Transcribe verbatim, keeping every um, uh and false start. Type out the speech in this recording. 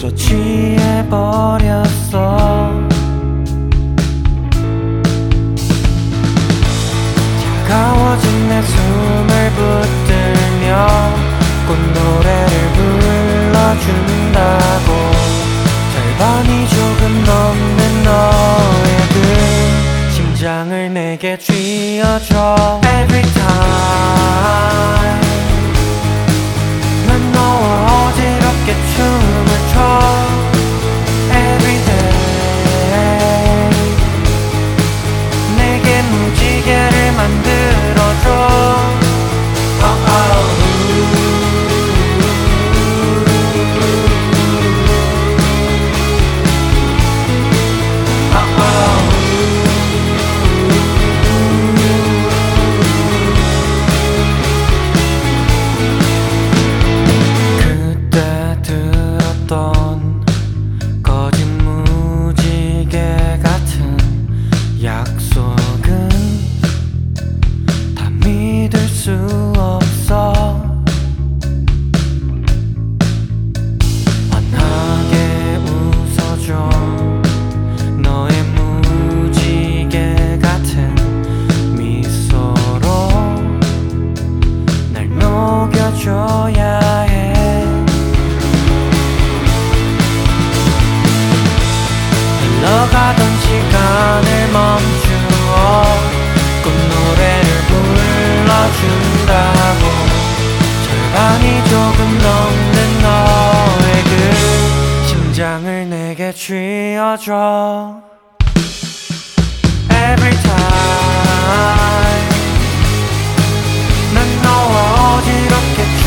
또 취해버렸어. 차가워진 내 숨을 붙들며 꽃노래를 불러준다고. 절반이 조금 넘는 너의 그 심장을 내게 쥐어줘. Every time 난 너와 어지럽게 춤을 춰. Every day 내게 무지개를 만들어줘. oh, oh. 거짓 무지개 같은 약속은 다 믿을 수 없어. 환하게 웃어줘. 너의 무지개 같은 미소로 날 녹여줘야 해. 흘러가던 시간을 멈추어 꽃노래를 불러준다고. 절반이 조금 넘는 너의 그 심장을 내게 쥐어줘. Every time 난 너와 어지럽게